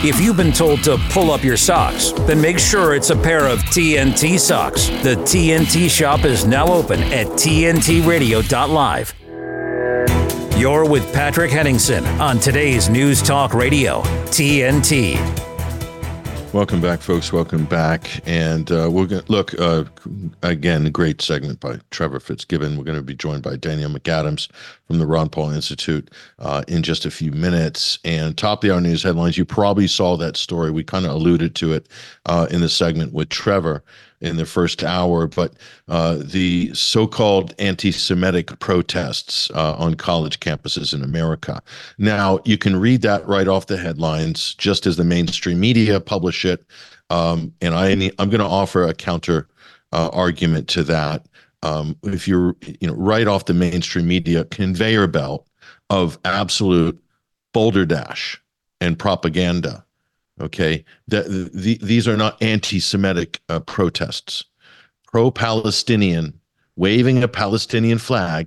If you've been told to pull up your socks, then make sure it's a pair of TNT socks. The TNT shop is now open at tntradio.live. You're with Patrick Henningsen on today's News Talk Radio, TNT. Welcome back, folks. Welcome back. And we're going to look, again, a great segment by Trevor Fitzgibbon. We're going to be joined by Danielle McAdams from the Ron Paul Institute in just a few minutes. And top of the hour news headlines, you probably saw that story. We kind of alluded to it in the segment with Trevor in the first hour, but the so-called anti-Semitic protests on college campuses in America. Now, you can read that right off the headlines, just as the mainstream media publish it. And I'm going to offer a counter argument to that. If you're, right off the mainstream media conveyor belt of absolute balderdash and propaganda. Okay, these are not anti-Semitic protests. Pro-Palestinian, waving a Palestinian flag,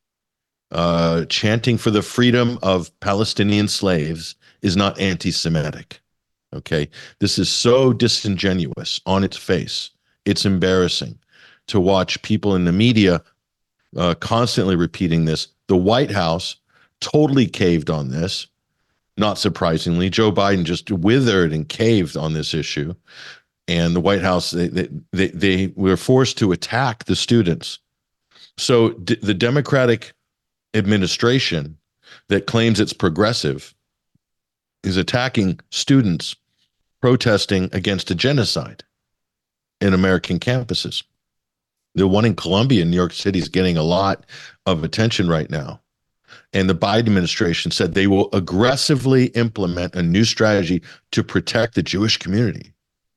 chanting for the freedom of Palestinian slaves is not anti-Semitic. Okay, this is so disingenuous on its face. It's embarrassing to watch people in the media constantly repeating this. The White House totally caved on this. Not surprisingly, Joe Biden just withered and caved on this issue. And the White House, they were forced to attack the students. So the Democratic administration that claims it's progressive is attacking students protesting against a genocide in American campuses. The one in Columbia in New York City is getting a lot of attention right now. And the Biden administration said they will aggressively implement a new strategy to protect the Jewish community.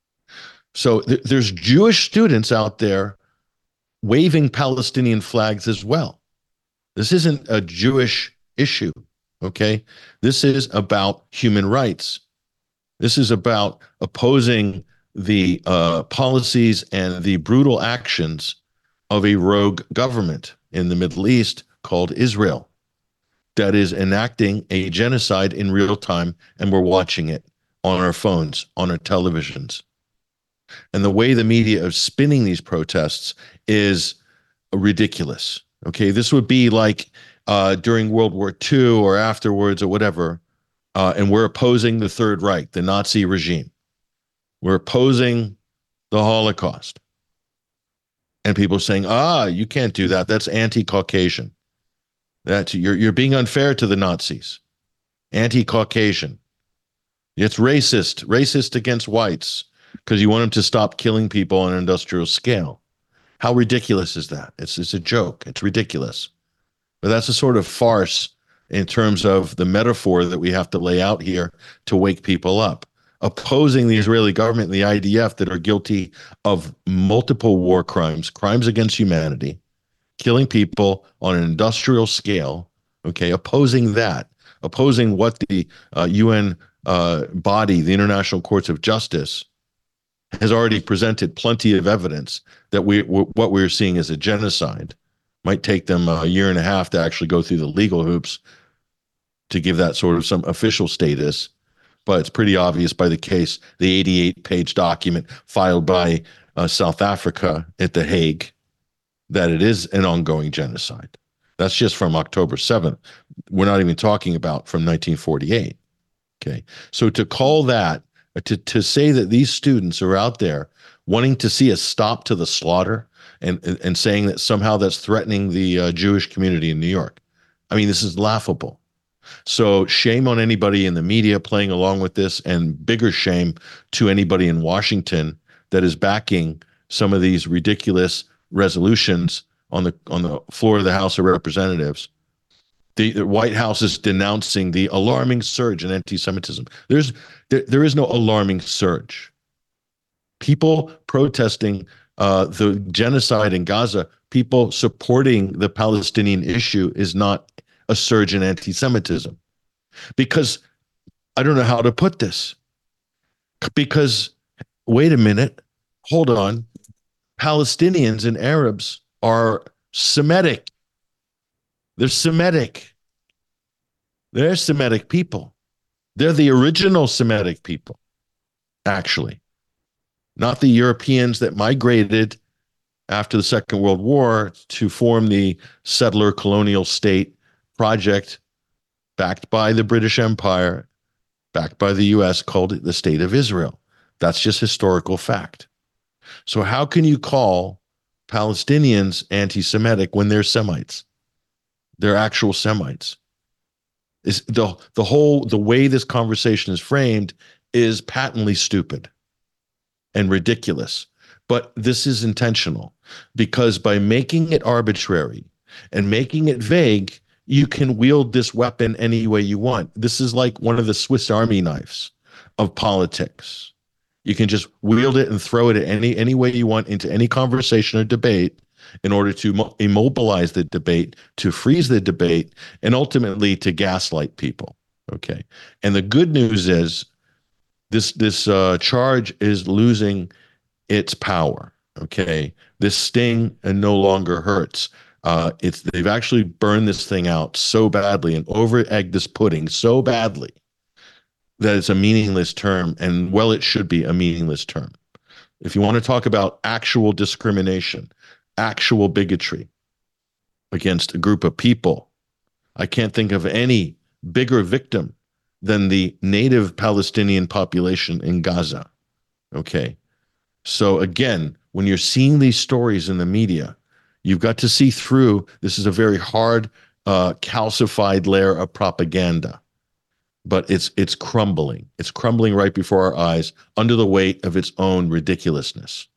So there's Jewish students out there waving Palestinian flags as well. This isn't a Jewish issue, okay? This is about human rights. This is about opposing the policies and the brutal actions of a rogue government in the Middle East called Israel, that is enacting a genocide in real time, and we're watching it on our phones, on our televisions. And the way the media is spinning these protests is ridiculous. Okay, this would be like during World War II or afterwards or whatever, and we're opposing the Third Reich, the Nazi regime. We're opposing the Holocaust. And people are saying, you can't do that. That's anti-Caucasian. That you're being unfair to the Nazis, anti-Caucasian. It's racist against whites because you want them to stop killing people on an industrial scale. How ridiculous is that? It's a joke. It's ridiculous. But that's a sort of farce in terms of the metaphor that we have to lay out here to wake people up. Opposing the Israeli government and the IDF that are guilty of multiple war crimes, crimes against humanity, killing people on an industrial scale, okay, opposing what the UN body, the International Courts of Justice, has already presented plenty of evidence that what we're seeing is a genocide. Might take them a year and a half to actually go through the legal hoops to give that sort of some official status, but it's pretty obvious by the case, the 88-page document filed by South Africa at The Hague, that it is an ongoing genocide. That's just from October 7th. We're not even talking about from 1948. Okay. So to call that, to say that these students are out there wanting to see a stop to the slaughter and saying that somehow that's threatening the Jewish community in New York. I mean, this is laughable. So shame on anybody in the media playing along with this, and bigger shame to anybody in Washington that is backing some of these ridiculous resolutions on the floor of the House of Representatives. The White House is denouncing the alarming surge in anti-Semitism. There is no alarming surge. People protesting the genocide in Gaza, people supporting the Palestinian issue is not a surge in anti-Semitism. Because I don't know how to put this. Because, wait a minute, hold on. Palestinians and Arabs are Semitic. They're Semitic. They're Semitic people. They're the original Semitic people, actually, not the Europeans that migrated after the Second World War to form the settler colonial state project backed by the British Empire, backed by the US, called it the State of Israel. That's just historical fact. So how can you call Palestinians anti-Semitic when they're Semites? They're actual Semites. Is the way this conversation is framed is patently stupid and ridiculous. But this is intentional, because by making it arbitrary and making it vague, you can wield this weapon any way you want. This is like one of the Swiss Army knives of politics. You can just wield it and throw it at any way you want into any conversation or debate in order to immobilize the debate, to freeze the debate, and ultimately to gaslight people. Okay. And the good news is this charge is losing its power. Okay. This sting no longer hurts. They've actually burned this thing out so badly and over-egged this pudding so badly that it's a meaningless term, and well, it should be a meaningless term. If you want to talk about actual discrimination, actual bigotry against a group of people, I can't think of any bigger victim than the native Palestinian population in Gaza. Okay. So again, when you're seeing these stories in the media, you've got to see through. This is a very hard, calcified layer of propaganda, but it's crumbling. It's crumbling right before our eyes under the weight of its own ridiculousness.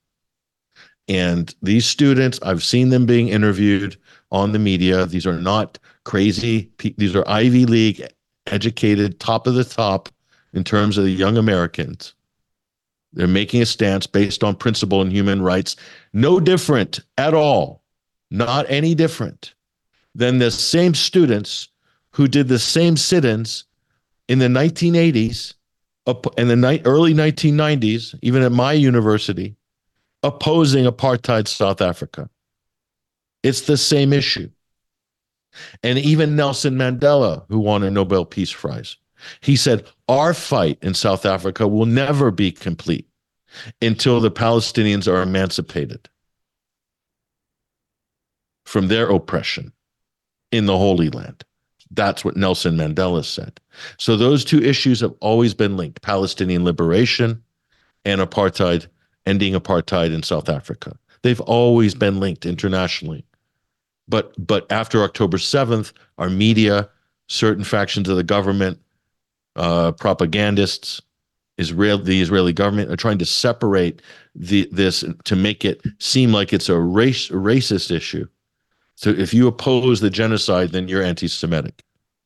And these students, I've seen them being interviewed on the media. These are not crazy. These are Ivy League educated, top of the top in terms of the young Americans. They're making a stance based on principle and human rights. No different at all, not any different than the same students who did the same sit-ins in the 1980s and the early 1990s, even at my university, opposing apartheid South Africa. It's the same issue. And even Nelson Mandela, who won a Nobel Peace Prize, he said, our fight in South Africa will never be complete until the Palestinians are emancipated from their oppression in the Holy Land. That's what Nelson Mandela said. So those two issues have always been linked: Palestinian liberation and apartheid, ending apartheid in South Africa. They've always been linked internationally. But after October 7th, our media, certain factions of the government, propagandists, the Israeli government are trying to separate this to make it seem like it's a racist issue. So if you oppose the genocide, then you're anti-Semitic.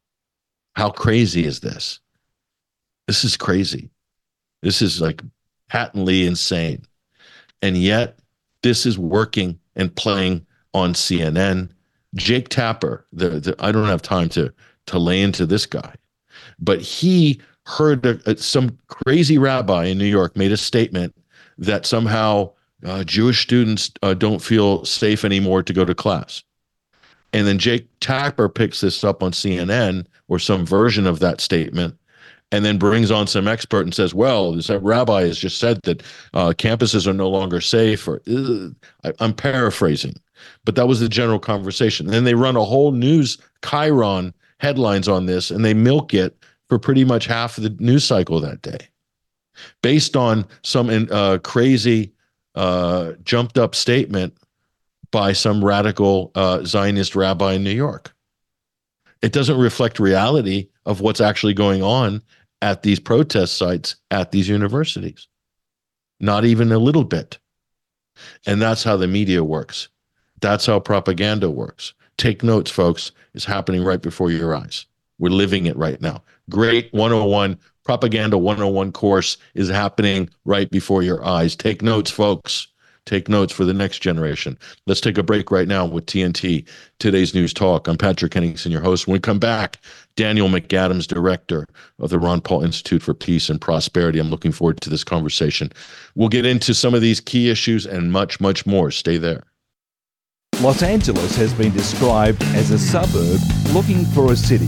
How crazy is this? This is crazy. This is like patently insane. And yet this is working and playing on CNN. Jake Tapper, I don't have time to lay into this guy, but he heard some crazy rabbi in New York made a statement that somehow Jewish students don't feel safe anymore to go to class. And then Jake Tapper picks this up on CNN or some version of that statement, and then brings on some expert and says, well, this rabbi has just said that campuses are no longer safe. Or I'm paraphrasing, but that was the general conversation. And then they run a whole news chyron headlines on this, and they milk it for pretty much half of the news cycle that day, based on some crazy jumped up statement by some radical Zionist rabbi in New York. It doesn't reflect reality of what's actually going on at these protest sites at these universities. Not even a little bit. And that's how the media works. That's how propaganda works. Take notes, folks. It's happening right before your eyes. We're living it right now. Great 101, Propaganda 101 course is happening right before your eyes. Take notes, folks. Take notes for the next generation. Let's take a break right now with TNT, Today's News Talk. I'm Patrick Henningsen, your host. When we come back, Daniel McAdams, director of the Ron Paul Institute for Peace and Prosperity. I'm looking forward to this conversation. We'll get into some of these key issues and much, much more. Stay there. Los Angeles has been described as a suburb looking for a city.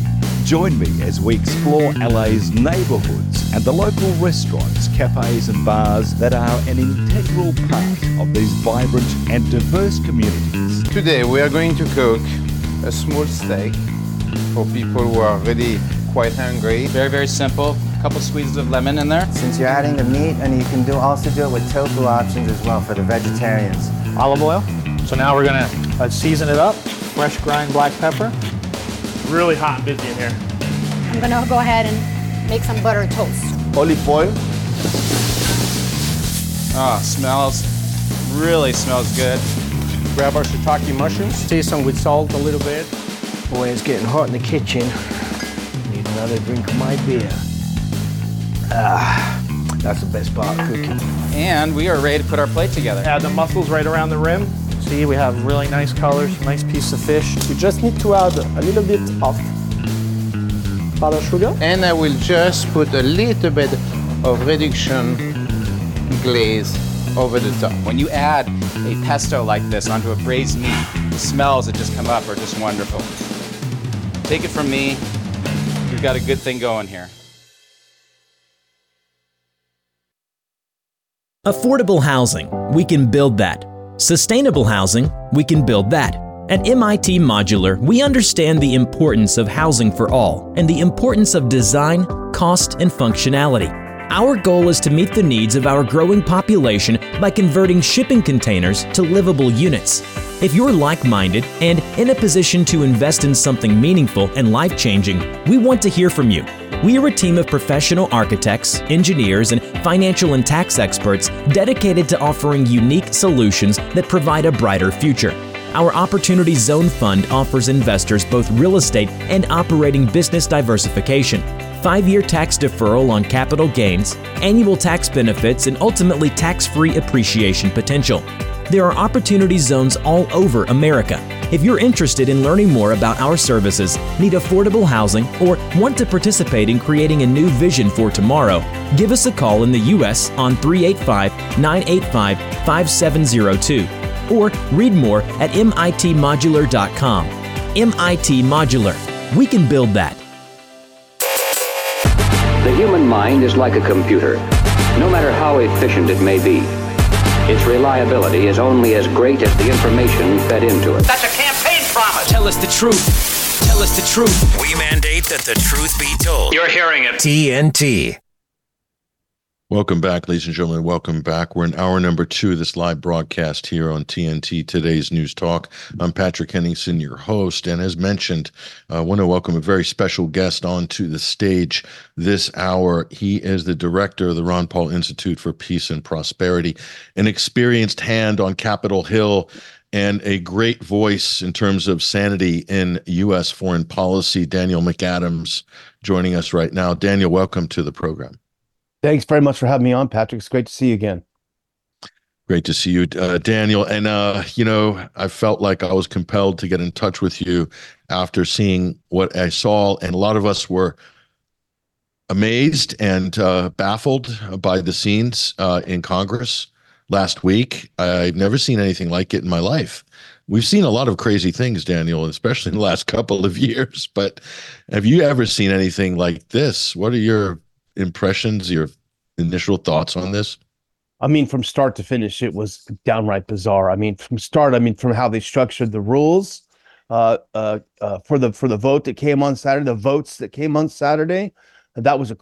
Join me as we explore LA's neighbourhoods and the local restaurants, cafes and bars that are an integral part of these vibrant and diverse communities. Today we are going to cook a small steak for people who are really quite hungry. Very, very simple. A couple squeezes of lemon in there. Since you're adding the meat, and you can also do it with tofu options as well for the vegetarians. Olive oil. So now we're gonna season it up. Fresh grind black pepper. Really hot and busy in here. I'm gonna go ahead and make some butter toast. Olive oil. Really smells good. Grab our shiitake mushrooms. Season with salt a little bit. Boy, it's getting hot in the kitchen. Need another drink of my beer. That's the best part of cooking. And we are ready to put our plate together. Add the mussels right around the rim. See, we have really nice colors, nice piece of fish. We just need to add a little bit of powdered sugar. And I will just put a little bit of reduction glaze over the top. When you add a pesto like this onto a braised meat, the smells that just come up are just wonderful. Take it from me, we've got a good thing going here. Affordable housing, we can build that. Sustainable housing, we can build that. At MIT Modular, we understand the importance of housing for all and the importance of design, cost, and functionality. Our goal is to meet the needs of our growing population by converting shipping containers to livable units. If you're like-minded and in a position to invest in something meaningful and life-changing, we want to hear from you. We are a team of professional architects, engineers, and financial and tax experts dedicated to offering unique solutions that provide a brighter future. Our Opportunity Zone Fund offers investors both real estate and operating business diversification, 5-year tax deferral on capital gains, annual tax benefits, and ultimately tax-free appreciation potential. There are opportunity zones all over America. If you're interested in learning more about our services, need affordable housing, or want to participate in creating a new vision for tomorrow, give us a call in the U.S. on 385-985-5702 or read more at mitmodular.com. MIT Modular. We can build that. The human mind is like a computer, no matter how efficient it may be. Its reliability is only as great as the information fed into it. That's a campaign promise. Tell us the truth. Tell us the truth. We mandate that the truth be told. You're hearing it. TNT. Welcome back, ladies and gentlemen. Welcome back. We're in hour number 2 of this live broadcast here on TNT, Today's News Talk. I'm Patrick Henningsen, your host. And as mentioned, I want to welcome a very special guest onto the stage this hour. He is the director of the Ron Paul Institute for Peace and Prosperity, an experienced hand on Capitol Hill, and a great voice in terms of sanity in U.S. foreign policy. Daniel McAdams joining us right now. Daniel, welcome to the program. Thanks very much for having me on, Patrick. It's great to see you again. Great to see you, Daniel. And, I felt like I was compelled to get in touch with you after seeing what I saw. And a lot of us were amazed and baffled by the scenes in Congress last week. I've never seen anything like it in my life. We've seen a lot of crazy things, Daniel, especially in the last couple of years. But have you ever seen anything like this? What are your impressions, your initial thoughts on this? I mean, from start to finish, it was downright bizarre. I mean, from how they structured the rules for the vote that came on Saturday, the votes that came on Saturday, that was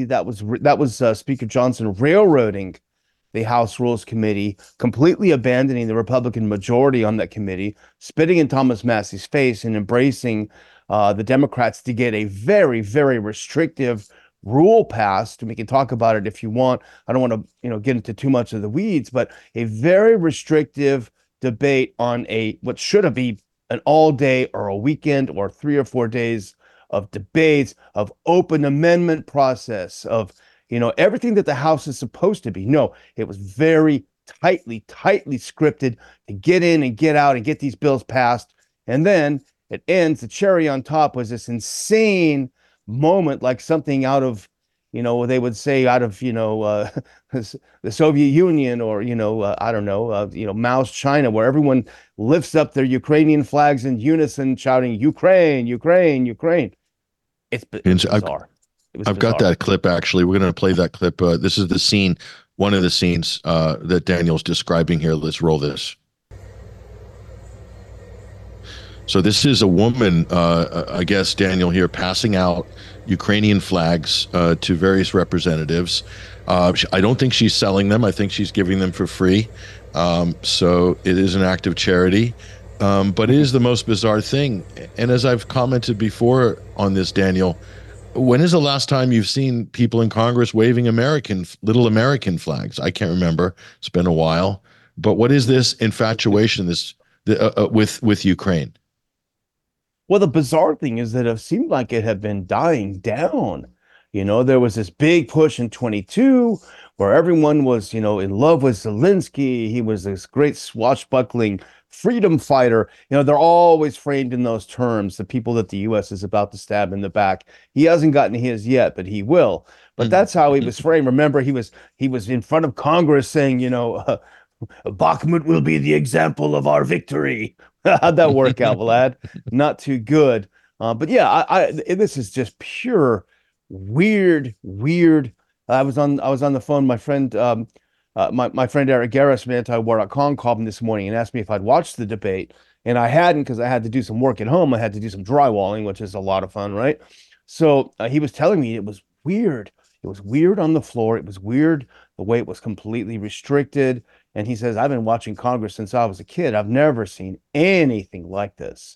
Speaker Johnson railroading the House Rules Committee, completely abandoning the Republican majority on that committee, spitting in Thomas Massey's face and embracing the Democrats to get a very, very restrictive rule passed. And we can talk about it if you want. I don't want to, get into too much of the weeds, but a very restrictive debate on what should have been an all day or a weekend or 3 or 4 days of debates, of open amendment process, of, everything that the House is supposed to be. No, it was very tightly scripted to get in and get out and get these bills passed. And then it ends, the cherry on top was this insane moment, like something out of, they would say out of, the Soviet Union or, I don't know, Mao's China, where everyone lifts up their Ukrainian flags in unison, shouting, Ukraine, Ukraine, Ukraine. It's And bizarre. I've got that clip, actually. We're going to play that clip. This is the scene, one of the scenes that Daniel's describing here. Let's roll this. So this is a woman, I guess, Daniel, here passing out Ukrainian flags to various representatives. I don't think she's selling them. I think she's giving them for free. So it is an act of charity. But it is the most bizarre thing. And as I've commented before on this, Daniel, when is the last time you've seen people in Congress waving little American flags? I can't remember. It's been a while. But what is this infatuation with Ukraine? Well, the bizarre thing is that it seemed like it had been dying down. You know, there was this big push in 22 where everyone was, you know, in love with Zelensky. He was this great swashbuckling freedom fighter. You know, they're always framed in those terms, the people that the U.S. is about to stab in the back. He hasn't gotten his yet, but he will. But that's how he was framed. Remember, he was in front of Congress saying, you know, Bakhmut will be the example of our victory. How'd that work out, Vlad? Not too good. But yeah, this is just pure weird. I was on the phone. My friend, my friend Eric Garris from antiwar.com called me this morning and asked me if I'd watched the debate, and I hadn't because I had to do some work at home. I had to do some drywalling, which is a lot of fun, right? So he was telling me it was weird. It was weird on the floor. It was weird the way it was completely restricted. And he says, I've been watching Congress since I was a kid. I've never seen anything like this.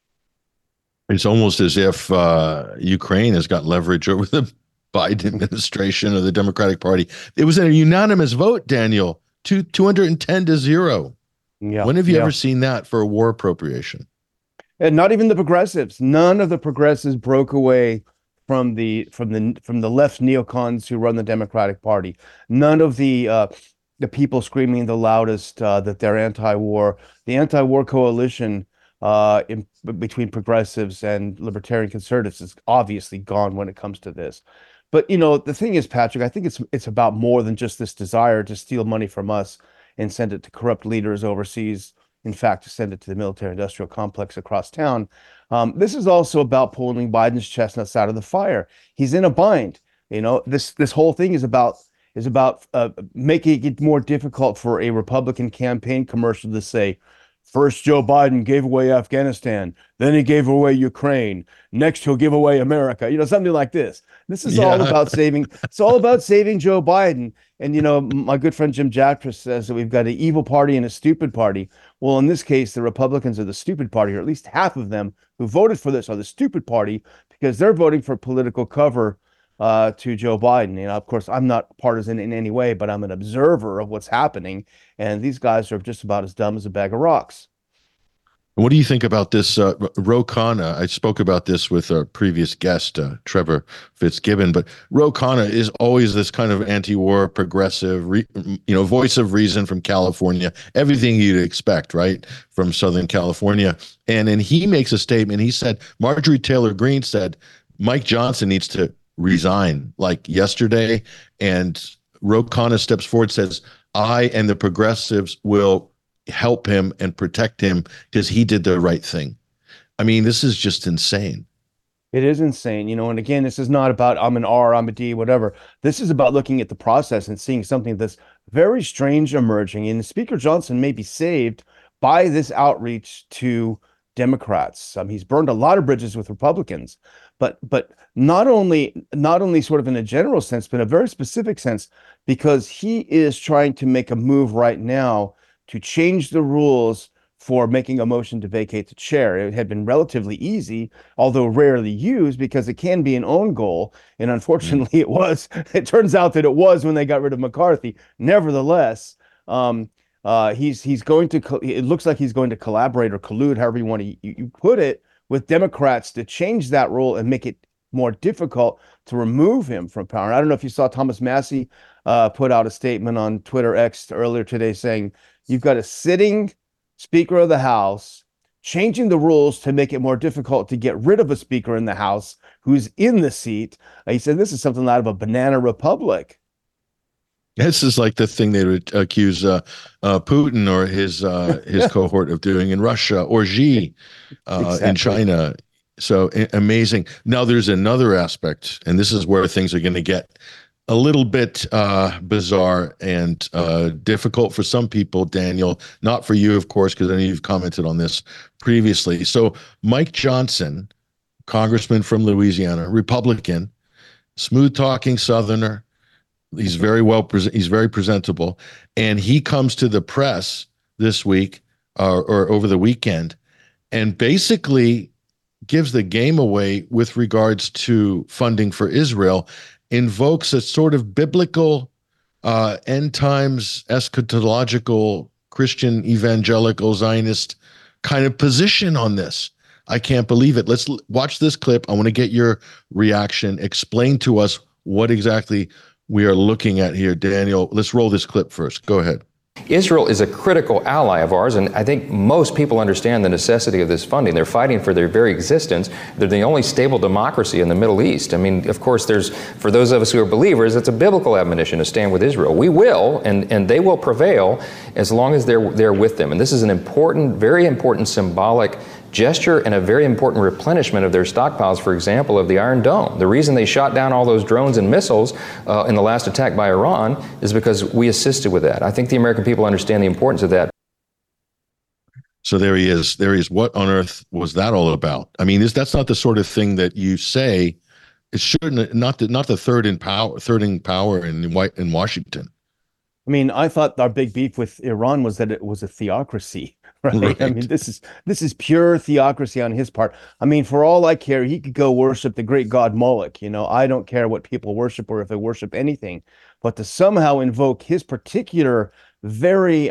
It's almost as if Ukraine has got leverage over the Biden administration or the Democratic Party. It was a unanimous vote, Daniel, 210 to 0. Yeah. When have you ever seen that for a war appropriation? And not even the progressives. None of the progressives broke away from the left neocons who run the Democratic Party. None of the people screaming the loudest that they're anti-war. The anti-war coalition between progressives and libertarian conservatives is obviously gone when it comes to this. But you know, the thing is, Patrick, I think it's about more than just this desire to steal money from us and send it to corrupt leaders overseas. In fact, to send it to the military-industrial complex across town. This is also about pulling Biden's chestnuts out of the fire. He's in a bind. You know, this whole thing is about making it more difficult for a Republican campaign commercial to say, first Joe Biden gave away Afghanistan, then he gave away Ukraine, next he'll give away America. You know, something like this. This is all about saving. It's all about saving Joe Biden. And, you know, my good friend Jim Jatras says that we've got an evil party and a stupid party. Well, in this case, the Republicans are the stupid party, or at least half of them who voted for this are the stupid party because they're voting for political cover to Joe Biden. You know, of course, I'm not partisan in any way, but I'm an observer of what's happening. And these guys are just about as dumb as a bag of rocks. What do you think about this? Ro Khanna, I spoke about this with our previous guest, Trevor Fitzgibbon, but Ro Khanna is always this kind of anti-war, progressive, voice of reason from California, everything you'd expect, right, from Southern California. And then he makes a statement. He said, Marjorie Taylor Greene said, Mike Johnson needs to resign like yesterday. And Ro Khanna steps forward, says, I and the progressives will help him and protect him because he did the right thing. I mean, this is just insane. It is insane, you know, and again, this is not about I'm an R, I'm a D, whatever. This is about looking at the process and seeing something that's very strange emerging. And Speaker Johnson may be saved by this outreach to Democrats. He's burned a lot of bridges with Republicans, but not only sort of in a general sense, but in a very specific sense, because he is trying to make a move right now to change the rules for making a motion to vacate the chair. It had been relatively easy, although rarely used, because it can be an own goal. And unfortunately, it was. It turns out that it was when they got rid of McCarthy. Nevertheless, he's going to. It looks like he's going to collaborate or collude, however you want to put it, with Democrats to change that rule and make it more difficult to remove him from power. I don't know if you saw Thomas Massie put out a statement on Twitter X earlier today saying, you've got a sitting Speaker of the House changing the rules to make it more difficult to get rid of a Speaker in the House who's in the seat. He said this is something out of a banana republic. This is like the thing they would accuse Putin or his cohort of doing in Russia, or Xi Exactly. in China. So amazing. Now there's another aspect, and this is where things are going to get a little bit bizarre and difficult for some people, Daniel. Not for you, of course, because I know you've commented on this previously. So Mike Johnson, congressman from Louisiana, Republican, smooth-talking Southerner. He's very he's very presentable, and he comes to the press this week or over the weekend, and basically gives the game away with regards to funding for Israel, invokes a sort of biblical, end times, eschatological, Christian, evangelical, Zionist kind of position on this. I can't believe it. Let's watch this clip. I want to get your reaction. Explain to us what exactly we are looking at here. Daniel, let's roll this clip first. Go ahead. Israel is a critical ally of ours, and I think most people understand the necessity of this funding. They're fighting for their very existence. They're the only stable democracy in the Middle East. I mean, of course, for those of us who are believers, it's a biblical admonition to stand with Israel. We will, and they will prevail as long as they're with them. And this is an important, very important symbolic gesture and a very important replenishment of their stockpiles, for example, of the Iron Dome. The reason they shot down all those drones and missiles in the last attack by Iran is because we assisted with that. I think the American people understand the importance of that. So there he is. There he is. What on earth was that all about? I mean, that's not the sort of thing that you say. It shouldn't. Not the third in power in Washington. I mean, I thought our big beef with Iran was that it was a theocracy. Right? I mean, this is pure theocracy on his part. I mean, for all I care, he could go worship the great god Moloch. You know, I don't care what people worship or if they worship anything, but to somehow invoke his particular very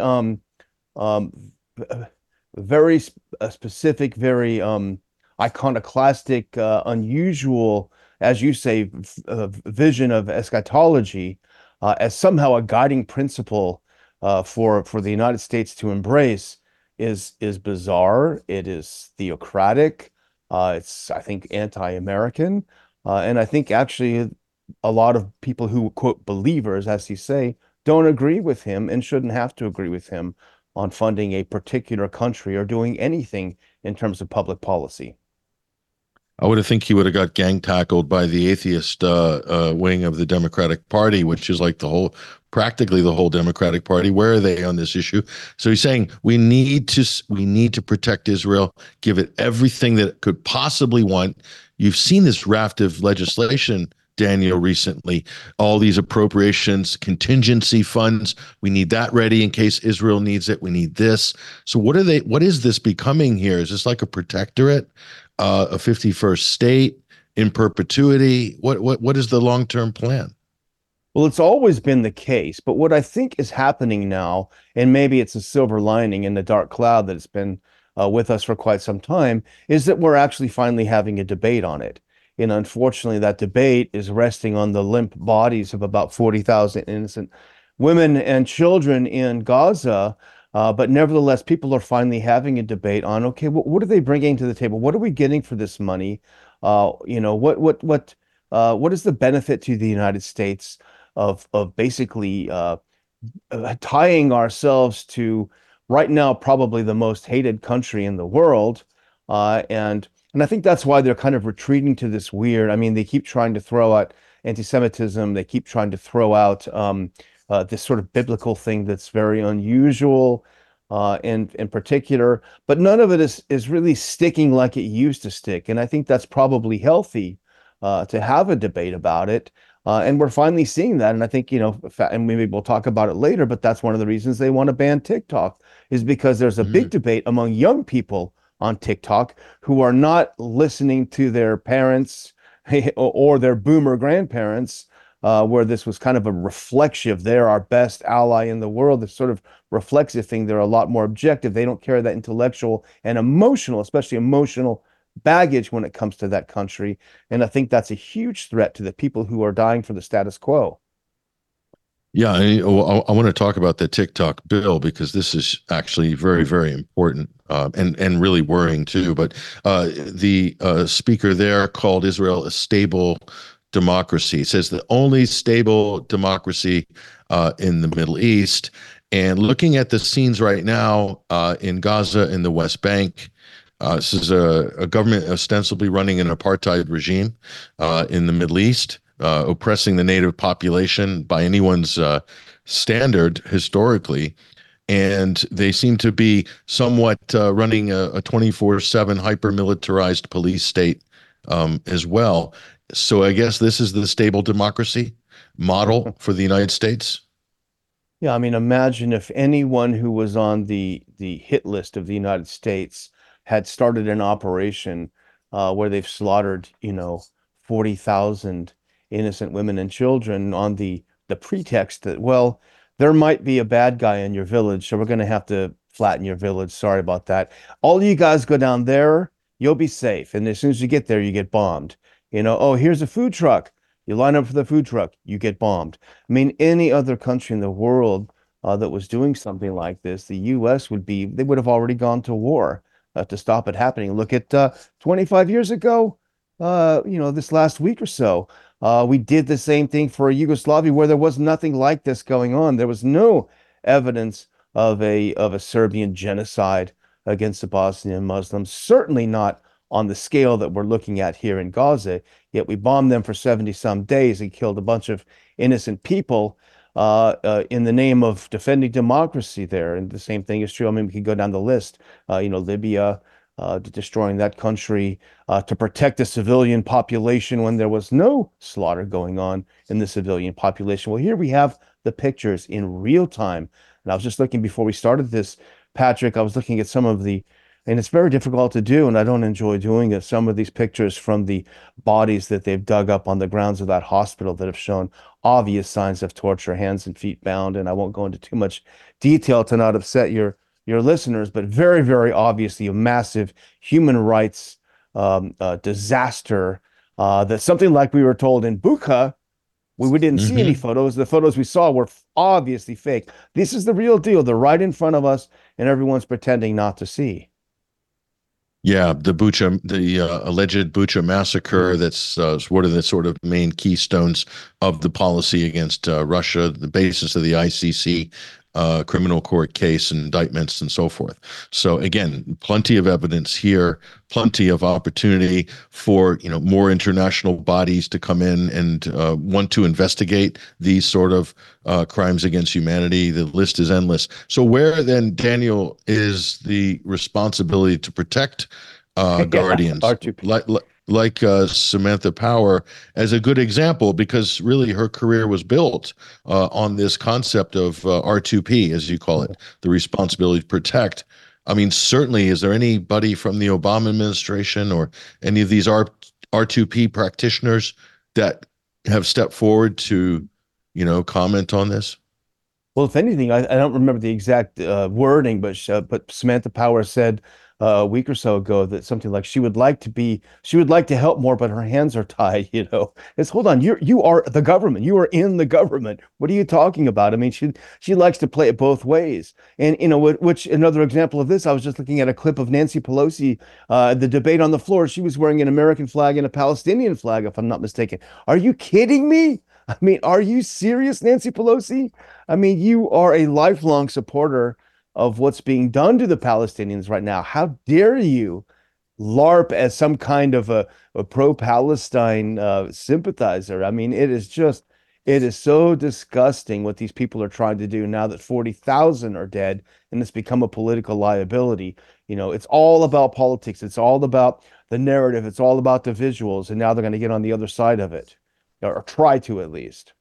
specific, very iconoclastic, unusual, as you say, vision of eschatology as somehow a guiding principle for the United States to embrace is bizarre. It is theocratic. It's, I think, anti-American. And I think actually a lot of people who, quote, believers, as you say, don't agree with him and shouldn't have to agree with him on funding a particular country or doing anything in terms of public policy. I would have think he would have got gang tackled by the atheist wing of the Democratic Party, which is like practically the whole Democratic Party. Where are they on this issue? So he's saying we need to protect Israel, give it everything that it could possibly want. You've seen this raft of legislation, Daniel, recently, all these appropriations, contingency funds. We need that ready in case Israel needs it. We need this. So what is this becoming here? Is this like a protectorate? A 51st state in perpetuity? What is the long-term plan? Well, it's always been the case, but what I think is happening now, and maybe it's a silver lining in the dark cloud that has been with us for quite some time, is that we're actually finally having a debate on it. And unfortunately, that debate is resting on the limp bodies of about 40,000 innocent women and children in Gaza. But nevertheless, people are finally having a debate on, okay, what are they bringing to the table? What are we getting for this money? What is the benefit to the United States of basically tying ourselves to right now probably the most hated country in the world, and I think that's why they're kind of retreating to this weird. I mean, they keep trying to throw out anti-Semitism. They keep trying to throw out this sort of biblical thing that's very unusual in particular, but none of it is really sticking like it used to stick. And I think that's probably healthy to have a debate about it. And we're finally seeing that. And I think, and maybe we'll talk about it later, but that's one of the reasons they want to ban TikTok, is because there's a big debate among young people on TikTok who are not listening to their parents or their boomer grandparents, where this was kind of a reflexive, they're our best ally in the world, this sort of reflexive thing. They're a lot more objective. They don't carry that intellectual and emotional, especially emotional baggage when it comes to that country. And I think that's a huge threat to the people who are dying for the status quo. Yeah, I want to talk about the TikTok bill because this is actually very, very important and really worrying too. But the speaker there called Israel a stable democracy. It says the only stable democracy in the Middle East. And looking at the scenes right now in Gaza, in the West Bank, This is a government ostensibly running an apartheid regime in the Middle East, oppressing the native population by anyone's standard historically. And they seem to be somewhat running a 24/7 hyper-militarized police state as well. So I guess this is the stable democracy model for the United States. Yeah, I mean, imagine if anyone who was on the hit list of the United States had started an operation where they've slaughtered, 40,000 innocent women and children on the pretext that, well, there might be a bad guy in your village, so we're going to have to flatten your village. Sorry about that. All you guys go down there, you'll be safe. And as soon as you get there, you get bombed. Oh, here's a food truck. You line up for the food truck, you get bombed. I mean, any other country in the world that was doing something like this, the U.S. they would have already gone to war to stop it happening. Look at 25 years ago, this last week or so. We did the same thing for Yugoslavia, where there was nothing like this going on. There was no evidence of a Serbian genocide against the Bosnian Muslims, certainly not on the scale that we're looking at here in Gaza. Yet we bombed them for 70-some days and killed a bunch of innocent people in the name of defending democracy there. And the same thing is true. I mean, we could go down the list. Libya, destroying that country to protect the civilian population when there was no slaughter going on in the civilian population. Well, here we have the pictures in real time. And I was just looking before we started this, Patrick, I was looking at some of and it's very difficult to do, and I don't enjoy doing it, some of these pictures from the bodies that they've dug up on the grounds of that hospital that have shown obvious signs of torture, hands and feet bound. And I won't go into too much detail to not upset your listeners, but very, very obviously a massive human rights disaster that something like we were told in Bucha, we didn't see any photos. The photos we saw were obviously fake. This is the real deal. They're right in front of us, and everyone's pretending not to see. Yeah, the alleged Bucha massacre. That's one of the sort of main keystones of the policy against Russia, the basis of the ICC criminal court case, indictments, and so forth. So again, plenty of evidence here, plenty of opportunity for more international bodies to come in and want to investigate these sort of crimes against humanity. The list is endless. So where then, Daniel, is the responsibility to protect guardians like Samantha Power as a good example, because really her career was built on this concept of R2P, as you call it, the responsibility to protect. I mean, certainly, is there anybody from the Obama administration or any of these R2P practitioners that have stepped forward to, comment on this? Well, if anything, I don't remember the exact wording, but Samantha Power said a week or so ago that something like she would like to help more, but her hands are tied. It's, hold on, you are the government, you are in the government. What are you talking about? I mean, she likes to play it both ways. And which another example of this, I was just looking at a clip of Nancy Pelosi, the debate on the floor. She was wearing an American flag and a Palestinian flag, if I'm not mistaken. Are you kidding me? I mean, are you serious, Nancy Pelosi? I mean, you are a lifelong supporter of what's being done to the Palestinians right now. How dare you LARP as some kind of a pro-Palestine sympathizer? I mean, it is so disgusting what these people are trying to do now that 40,000 are dead and it's become a political liability. It's all about politics. It's all about the narrative. It's all about the visuals. And now they're going to get on the other side of it, or try to at least.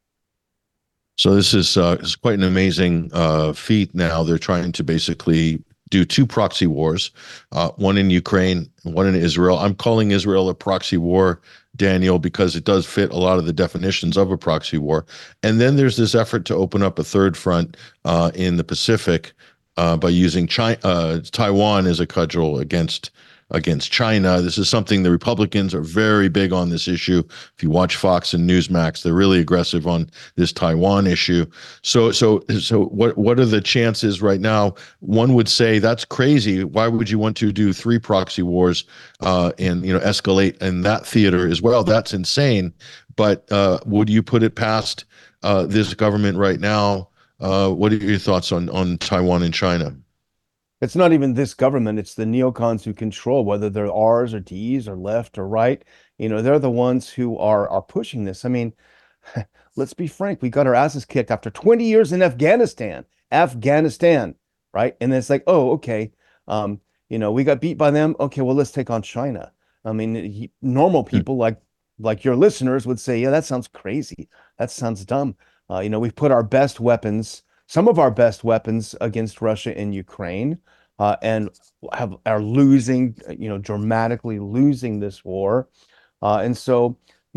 So this is quite an amazing feat now. They're trying to basically do two proxy wars, one in Ukraine, one in Israel. I'm calling Israel a proxy war, Daniel, because it does fit a lot of the definitions of a proxy war. And then there's this effort to open up a third front in the Pacific by using Taiwan as a cudgel against China. This is something the Republicans are very big on, this issue. If you watch Fox and Newsmax, they're really aggressive on this Taiwan issue. So what are the chances right now? One would say that's crazy. Why would you want to do three proxy wars and escalate in that theater as well? That's insane. But would you put it past this government right now? What are your thoughts on Taiwan and China? It's not even this government, it's the neocons who control, whether they're R's or D's or left or right. They're the ones who are pushing this. I mean, let's be frank, we got our asses kicked after 20 years in Afghanistan, right? And then it's like, oh, okay, we got beat by them. Okay, well, let's take on China. I mean, normal people like your listeners would say, yeah, that sounds crazy. That sounds dumb. We've put our best weapons, some of our best weapons against Russia and Ukraine, and are losing, dramatically losing this war. And so,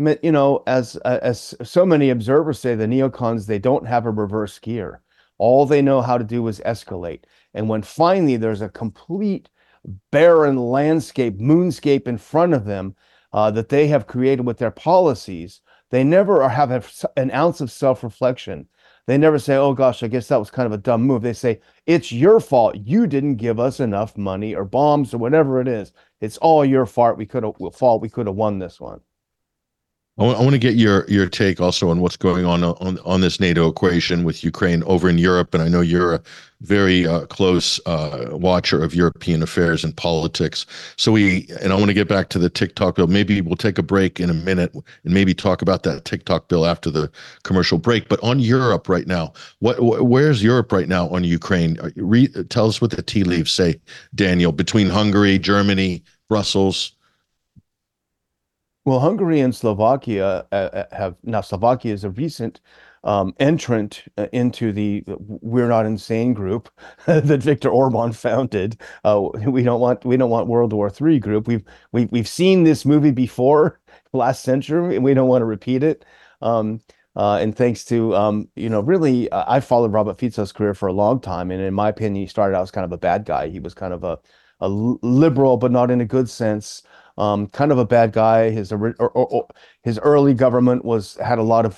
as so many observers say, the neocons, they don't have a reverse gear. All they know how to do is escalate. And when finally there's a complete barren landscape, moonscape in front of them that they have created with their policies, they never have an ounce of self-reflection. They never say, oh gosh, I guess that was kind of a dumb move. They say, it's your fault. You didn't give us enough money or bombs or whatever it is. It's all your fault. We could have won this one. I want to get your take also on what's going on this NATO equation with Ukraine over in Europe. And I know you're a very close watcher of European affairs and politics. So I want to get back to the TikTok bill. Maybe we'll take a break in a minute and maybe talk about that TikTok bill after the commercial break. But on Europe right now, where's Europe right now on Ukraine? Tell us what the tea leaves say, Daniel, between Hungary, Germany, Brussels. Well, Hungary and Slovakia Slovakia is a recent entrant into the "We're Not Insane" group that Viktor Orban founded. We don't want World War III group. We've seen this movie before last century, and we don't want to repeat it. And thanks to really, I followed Robert Fico's career for a long time, and in my opinion, he started out as kind of a bad guy. He was kind of a liberal, but not in a good sense. Kind of a bad guy. His early government had a lot of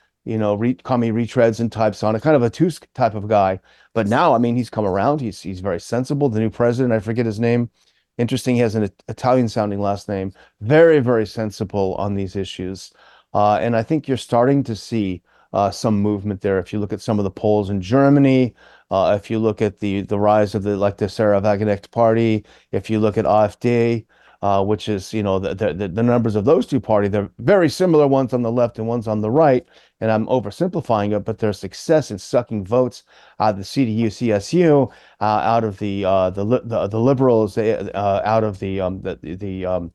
commie retreads and types on it, kind of a Tusk type of guy. But now, I mean, he's come around. He's very sensible. The new president, I forget his name. Interesting, he has an Italian sounding last name. Very, very sensible on these issues. And I think you're starting to see some movement there. If you look at some of the polls in Germany, if you look at the rise of the Sarah Wagenknecht party, if you look at AfD, which is, the numbers of those two parties, they're very similar, ones on the left and ones on the right. And I'm oversimplifying it, but their success in sucking votes out of the CDU, CSU, out of the liberals, out of the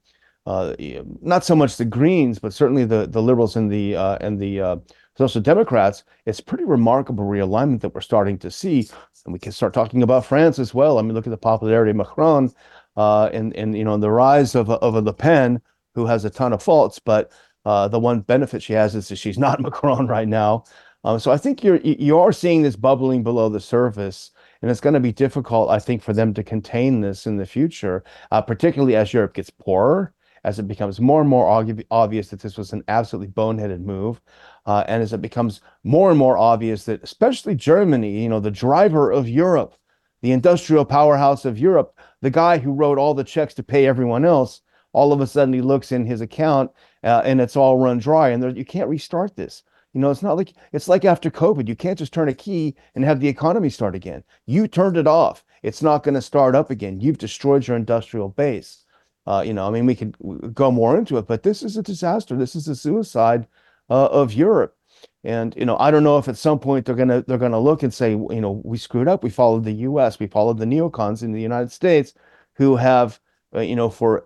not so much the Greens, but certainly the liberals and the Social Democrats, it's pretty remarkable realignment that we're starting to see. And we can start talking about France as well. I mean, look at the popularity of Macron. And the rise of Le Pen, who has a ton of faults, but the one benefit she has is that she's not Macron right now. So I think you are seeing this bubbling below the surface, and it's going to be difficult, I think, for them to contain this in the future, particularly as Europe gets poorer, as it becomes more and more obvious that this was an absolutely boneheaded move, and as it becomes more and more obvious that especially Germany, the driver of Europe, the industrial powerhouse of Europe, the guy who wrote all the checks to pay everyone else, all of a sudden he looks in his account and it's all run dry, and you can't restart this. It's like after COVID, you can't just turn a key and have the economy start again. You turned it off. It's not going to start up again. You've destroyed your industrial base. We could go more into it, but this is a disaster. This is a suicide of Europe. And, I don't know if at some point they're gonna look and say, we screwed up. We followed the U.S. We followed the neocons in the United States, who have, for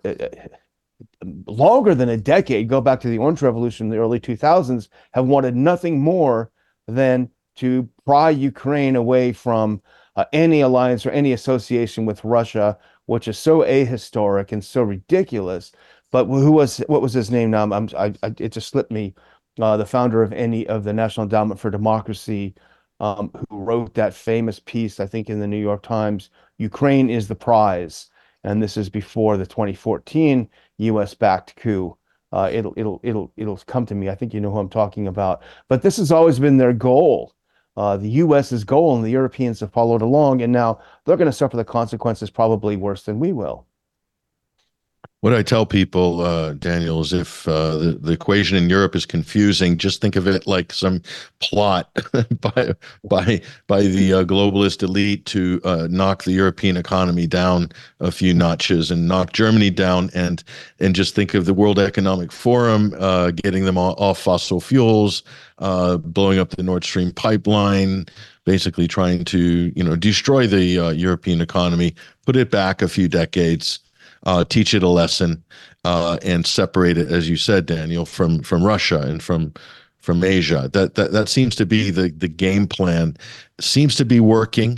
longer than a decade, go back to the Orange Revolution in the early 2000s, have wanted nothing more than to pry Ukraine away from any alliance or any association with Russia, which is so ahistoric and so ridiculous. But what was his name now? It just slipped me. The founder of the National Endowment for Democracy, who wrote that famous piece, I think, in the New York Times, "Ukraine is the prize," and this is before the 2014 U.S.-backed coup. It'll come to me. I think you know who I'm talking about. But this has always been their goal, the U.S.'s goal, and the Europeans have followed along, and now they're going to suffer the consequences probably worse than we will. What I tell people, Daniel, is if the equation in Europe is confusing, just think of it like some plot by the globalist elite to knock the European economy down a few notches and knock Germany down, and just think of the World Economic Forum getting them off fossil fuels, blowing up the Nord Stream pipeline, basically trying to destroy the European economy, put it back a few decades. Teach it a lesson, and separate it, as you said, Daniel, from Russia and from Asia. That seems to be the game plan. Seems to be working.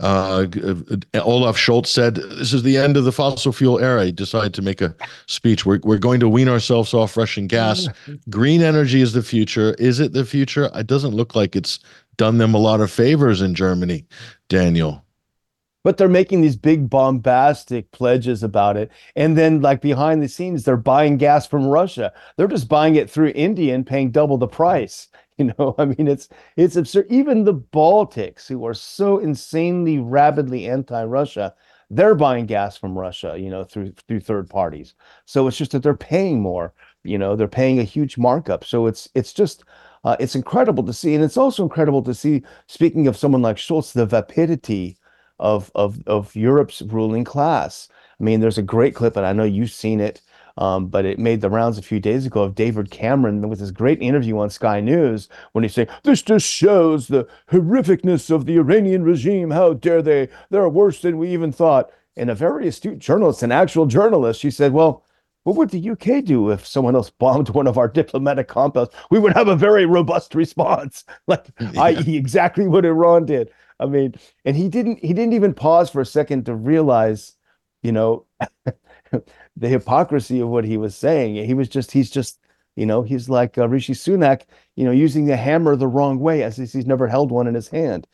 Olaf Scholz said this is the end of the fossil fuel era. He decided to make a speech. We're going to wean ourselves off Russian gas. Green energy is the future. Is it the future? It doesn't look like it's done them a lot of favors in Germany, Daniel. But they're making these big bombastic pledges about it. And then like behind the scenes, they're buying gas from Russia. They're just buying it through India and paying double the price. I mean, it's absurd. Even the Baltics, who are so insanely, rabidly anti-Russia, they're buying gas from Russia, through third parties. So it's just that they're paying more, they're paying a huge markup. So it's just, it's incredible to see. And it's also incredible to see, speaking of someone like Scholz, the vapidity of Europe's ruling class. I mean, there's a great clip, and I know you've seen it, but it made the rounds a few days ago of David Cameron with this great interview on Sky News when he's saying, this just shows the horrificness of the Iranian regime. How dare they? They're worse than we even thought. And a very astute journalist, an actual journalist, she said, well, what would the UK do if someone else bombed one of our diplomatic compounds? We would have a very robust response, i.e. exactly what Iran did. I mean, and he didn't even pause for a second to realize, the hypocrisy of what he was saying. He's like Rishi Sunak, using the hammer the wrong way, as if he's never held one in his hand.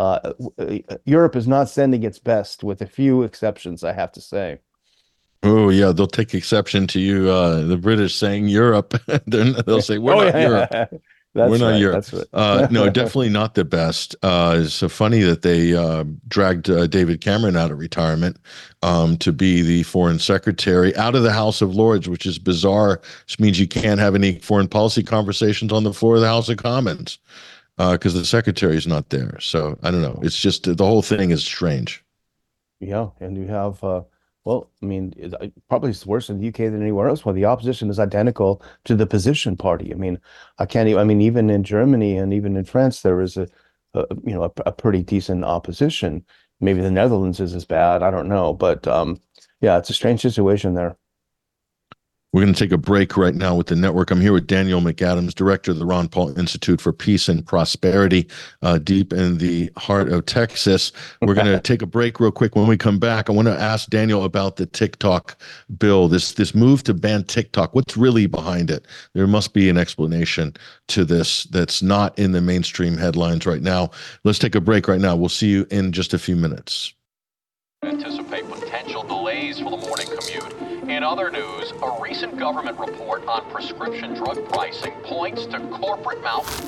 Europe is not sending its best, with a few exceptions, I have to say. Oh yeah, they'll take exception to you. The British saying Europe. They'll say we're not Europe. We're not Europe. That's right. No, definitely not the best. It's so funny that they dragged David Cameron out of retirement to be the foreign secretary out of the House of Lords, which is bizarre, which means you can't have any foreign policy conversations on the floor of the House of Commons because the secretary is not there. So I don't know. It's just the whole thing is strange. Yeah, and you have probably it's worse in the UK than anywhere else. Well, the opposition is identical to the position party. I mean, even in Germany and even in France, there is a pretty decent opposition. Maybe the Netherlands is as bad. I don't know, but it's a strange situation there. We're going to take a break right now with the network. I'm here with Daniel McAdams, director of the Ron Paul Institute for Peace and Prosperity, deep in the heart of Texas. We're going to take a break real quick. When we come back, I want to ask Daniel about the TikTok bill, this move to ban TikTok. What's really behind it? There must be an explanation to this that's not in the mainstream headlines right now. Let's take a break right now. We'll see you in just a few minutes. Anticipate potential delays for the morning commute. In other news, a recent government report on prescription drug pricing points to corporate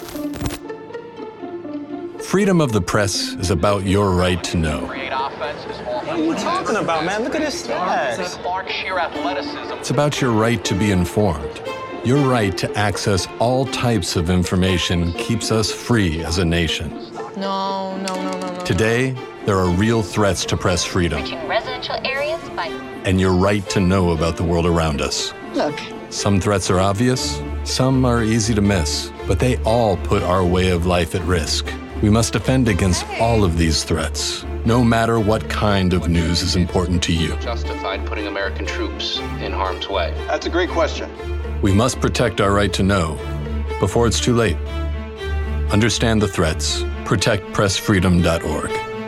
Freedom of the press is about your right to know. Create offense is what are you talking about, man? Look at this stats. Clark sheer athleticism. It's about your right to be informed. Your right to access all types of information keeps us free as a nation. No. Today, there are real threats to press freedom. Reaching residential areas by... And your right to know about the world around us. Look. Some threats are obvious, some are easy to miss, but they all put our way of life at risk. We must defend against all of these threats, no matter what kind of news is important to you. Justified putting American troops in harm's way? That's a great question. We must protect our right to know before it's too late. Understand the threats. ProtectPressFreedom.org.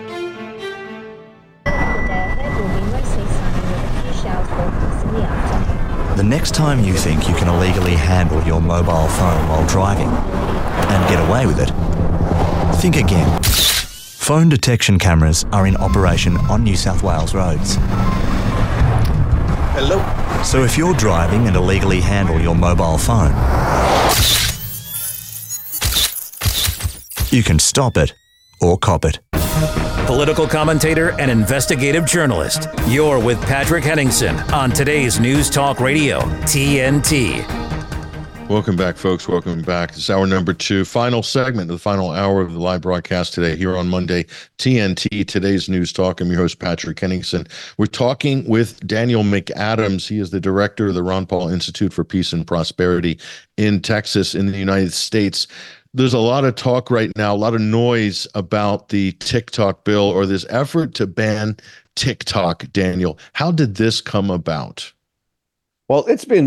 The next time you think you can illegally handle your mobile phone while driving and get away with it, think again. Phone detection cameras are in operation on New South Wales roads. Hello. So if you're driving and illegally handle your mobile phone, you can stop it or cop it. Political commentator and investigative journalist. You're with Patrick Henningsen on today's News Talk Radio, TNT. Welcome back, folks. Welcome back. It's hour number 2, final segment of the final hour of the live broadcast today here on Monday, TNT, today's News Talk. I'm your host, Patrick Henningsen. We're talking with Daniel McAdams. He is the director of the Ron Paul Institute for Peace and Prosperity in Texas, in the United States. There's a lot of talk right now, a lot of noise about the TikTok bill or this effort to ban TikTok. Daniel, how did this come about? Well, it's been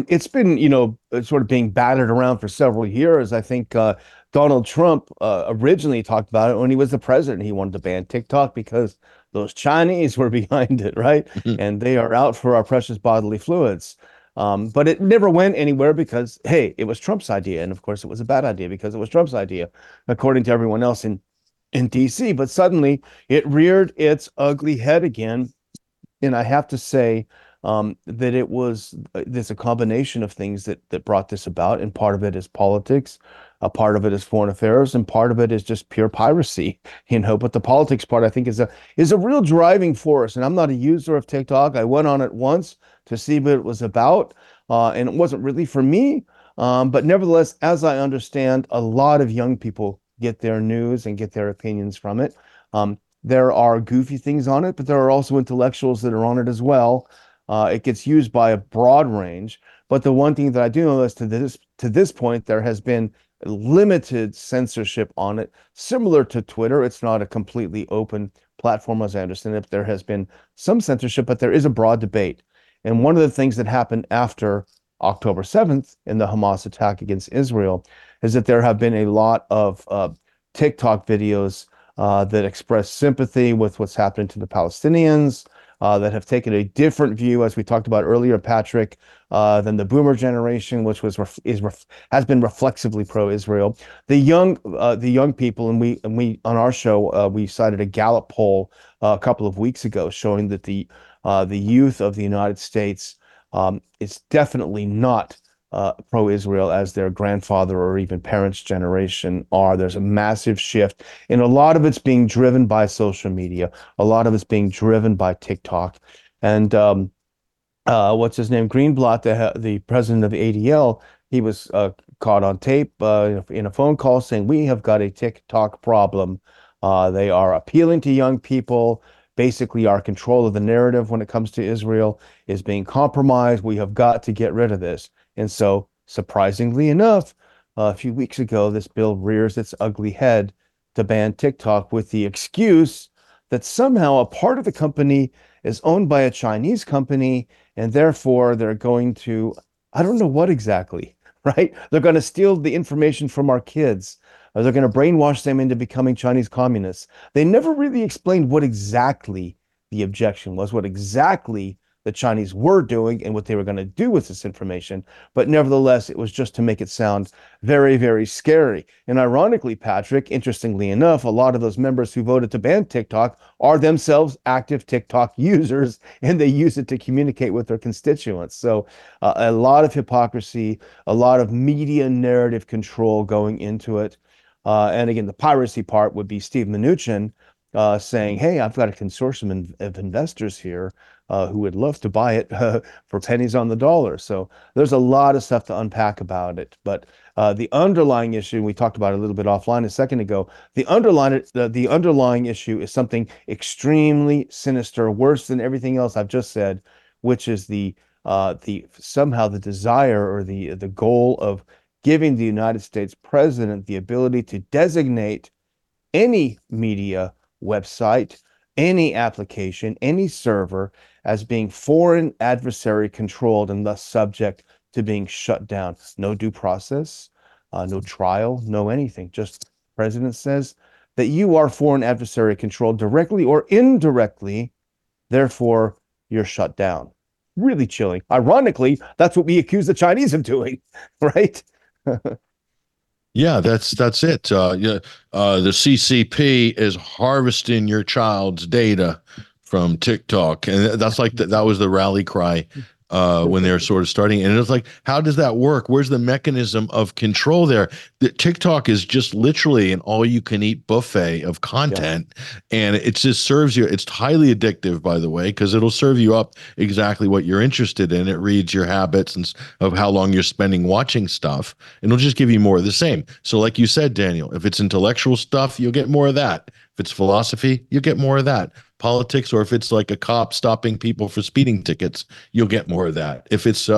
sort of being battered around for several years. I think Donald Trump originally talked about it when he was the president. He wanted to ban TikTok because those Chinese were behind it, right? And they are out for our precious bodily fluids. But it never went anywhere because, hey, it was Trump's idea. And of course, it was a bad idea because it was Trump's idea, according to everyone else in D.C. But suddenly it reared its ugly head again. And I have to say, that it was there's a combination of things that brought this about, and part of it is politics, a part of it is foreign affairs, and part of it is just pure piracy, but the politics part, I think, is a real driving force. And I'm not a user of TikTok. I went on it once to see what it was about, and it wasn't really for me, but nevertheless, as I understand, a lot of young people get their news and get their opinions from it. There are goofy things on it, but there are also intellectuals that are on it as well. It gets used by a broad range, but the one thing that I do know is to this point, there has been limited censorship on it, similar to Twitter. It's not a completely open platform, as I understand it. There has been some censorship, but there is a broad debate. And one of the things that happened after October 7th in the Hamas attack against Israel is that there have been a lot of TikTok videos that express sympathy with what's happening to the Palestinians, that have taken a different view, as we talked about earlier, Patrick, than the Boomer generation, which has been reflexively pro-Israel. The young people, and we on our show we cited a Gallup poll a couple of weeks ago showing that the youth of the United States is definitely not pro-Israel as their grandfather or even parents' generation are. There's a massive shift, and a lot of it's being driven by social media. A lot of it's being driven by TikTok. And what's his name? Greenblatt, the president of ADL, he was caught on tape in a phone call saying, "We have got a TikTok problem. They are appealing to young people. Basically, our control of the narrative when it comes to Israel is being compromised. We have got to get rid of this." And so, surprisingly enough, a few weeks ago, this bill rears its ugly head to ban TikTok with the excuse that somehow a part of the company is owned by a Chinese company, and therefore they're going to, I don't know what exactly, right? They're going to steal the information from our kids, or they're going to brainwash them into becoming Chinese communists. They never really explained what exactly the objection was, what exactly the Chinese were doing and what they were going to do with this information. But nevertheless, it was just to make it sound very, very scary. And ironically, Patrick, interestingly enough, a lot of those members who voted to ban TikTok are themselves active TikTok users, and they use it to communicate with their constituents. So a lot of hypocrisy, a lot of media narrative control going into it. And again, the piracy part would be Steve Mnuchin saying, "Hey, I've got a consortium of investors here who would love to buy it for pennies on the dollar." So there's a lot of stuff to unpack about it. But the underlying issue, we talked about it a little bit offline a second ago, the underlying issue is something extremely sinister, worse than everything else I've just said, which is somehow the desire or the goal of giving the United States president the ability to designate any media website, any application, any server as being foreign adversary controlled and thus subject to being shut down. No due process, no trial, no anything. Just the president says that you are foreign adversary controlled directly or indirectly, therefore you're shut down. Really chilling. Ironically, that's what we accuse the Chinese of doing, right? Yeah, that's it. The CCP is harvesting your child's data from TikTok, and that's like that was the rally cry when they're sort of starting. And it's like, how does that work? Where's the mechanism of control there? The TikTok is just literally an all-you-can-eat buffet of content, and it just serves you. It's highly addictive, by the way, because it'll serve you up exactly what you're interested in. It reads your habits and of how long you're spending watching stuff, and it'll just give you more of the same. So like you said, Daniel, if it's intellectual stuff, you'll get more of that. If it's philosophy, you'll get more of that. Politics, or if it's like a cop stopping people for speeding tickets, you'll get more of that. If it's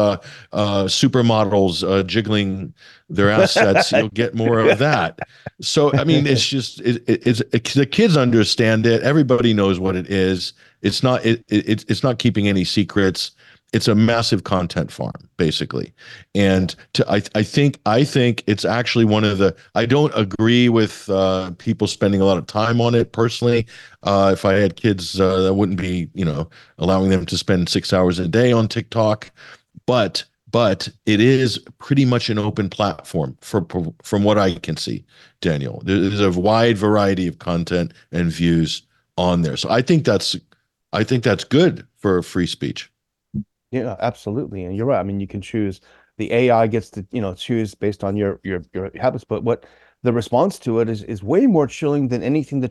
supermodels jiggling their assets, you'll get more of that. So I mean, it's just the kids understand it. Everybody knows what it is. It's not not keeping any secrets. It's a massive content farm, basically. And I think it's actually one of the, I don't agree with people spending a lot of time on it personally. If I had kids, I wouldn't be, allowing them to spend 6 hours a day on TikTok. But it is pretty much an open platform from what I can see, Daniel. There's a wide variety of content and views on there. So I think that's good for free speech. Yeah, absolutely. And you're right. I mean, you can choose, the AI gets to, choose based on your habits, but what the response to it is way more chilling than anything the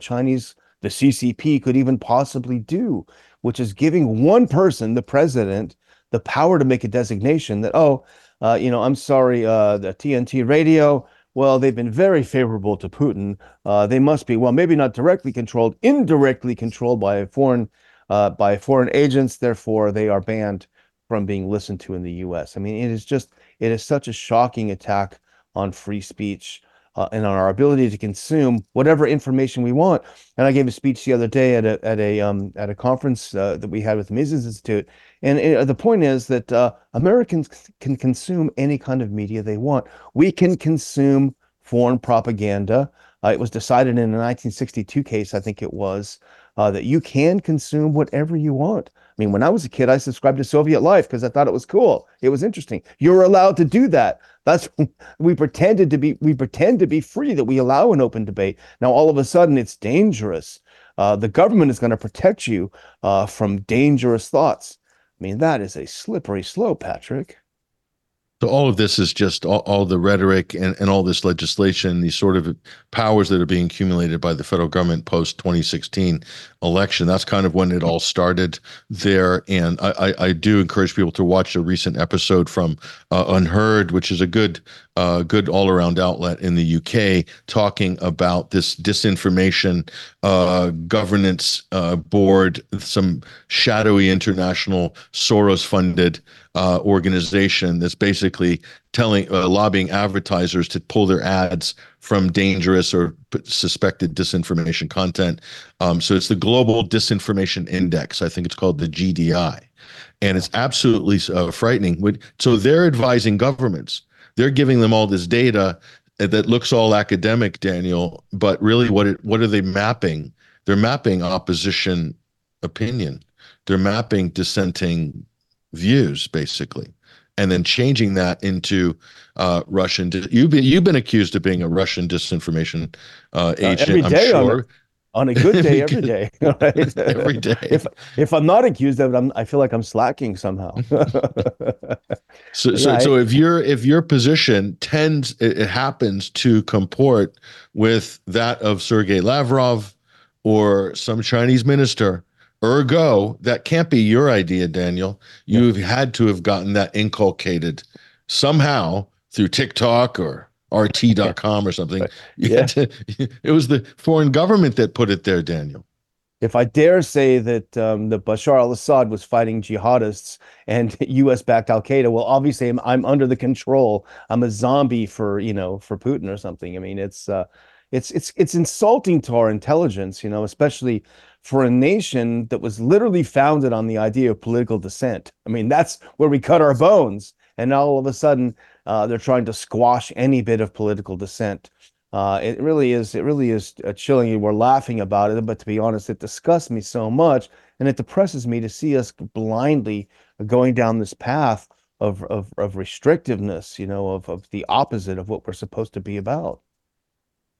CCP could even possibly do, which is giving one person, the president, the power to make a designation that, I'm sorry, the TNT radio, well, they've been very favorable to Putin. They must be, well, maybe not directly controlled, indirectly controlled by foreign agents. Therefore, they are banned from being listened to in the U.S. I mean, it is such a shocking attack on free speech and on our ability to consume whatever information we want. And I gave a speech the other day at a conference that we had with the Mises Institute, and the point is that Americans can consume any kind of media they want. We can consume foreign propaganda. It was decided in a 1962 case, I think it was, that you can consume whatever you want. I mean, when I was a kid, I subscribed to Soviet Life because I thought it was cool. It was interesting. You're allowed to do that. That's we pretend to be free, that we allow an open debate. Now, all of a sudden, it's dangerous. The government is going to protect you from dangerous thoughts. I mean, that is a slippery slope, Patrick. So all of this is just all the rhetoric and all this legislation, these sort of powers that are being accumulated by the federal government post-2016 election. That's kind of when it all started there. And I do encourage people to watch a recent episode from Unheard, which is a good all-around outlet in the UK, talking about this disinformation governance board, some shadowy international Soros-funded organization that's basically lobbying advertisers to pull their ads from dangerous or suspected disinformation content. So it's the Global Disinformation Index. I think it's called the GDI. And it's absolutely frightening. So they're advising governments. They're giving them all this data that looks all academic, Daniel, but really what are they mapping? They're mapping opposition opinion. They're mapping dissenting views, basically, and then changing that into Russian. You've been accused of being a Russian disinformation agent. Every day, I'm sure. On a good day, every day. Right? Every day. If I'm not accused of it, I feel like I'm slacking somehow. So if your position it happens to comport with that of Sergei Lavrov or some Chinese minister, ergo, that can't be your idea, Daniel. You've had to have gotten that inculcated somehow through TikTok or RT.com or something. It was the foreign government that put it there, Daniel. If I dare say that the Bashar al-Assad was fighting jihadists and U.S.-backed Al-Qaeda, well, obviously I'm under the control. I'm a zombie for Putin or something. I mean, it's insulting to our intelligence, especially for a nation that was literally founded on the idea of political dissent. I mean, that's where we cut our bones. And now all of a sudden, they're trying to squash any bit of political dissent. It really is chilling. We're laughing about it, but to be honest, it disgusts me so much, and it depresses me to see us blindly going down this path of restrictiveness, of the opposite of what we're supposed to be about.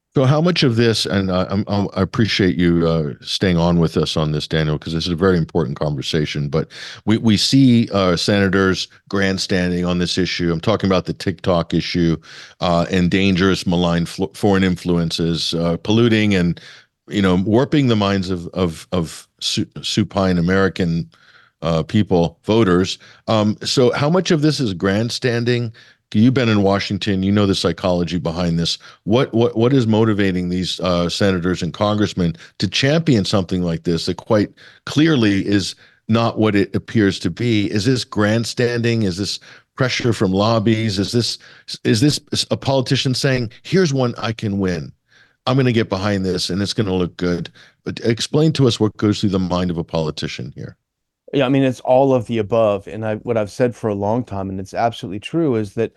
So how much of this, and I appreciate you staying on with us on this, Daniel, because this is a very important conversation, but we see senators grandstanding on this issue. I'm talking about the TikTok issue and dangerous malign foreign influences, polluting and, warping the minds of supine American people, voters. So how much of this is grandstanding? You've been in Washington. You know the psychology behind this. What is motivating these senators and congressmen to champion something like this that quite clearly is not what it appears to be? Is this grandstanding? Is this pressure from lobbies? Is this a politician saying, "Here's one I can win. I'm going to get behind this, and it's going to look good"? But explain to us what goes through the mind of a politician here. Yeah, I mean, it's all of the above. And what I've said for a long time, and it's absolutely true, is that,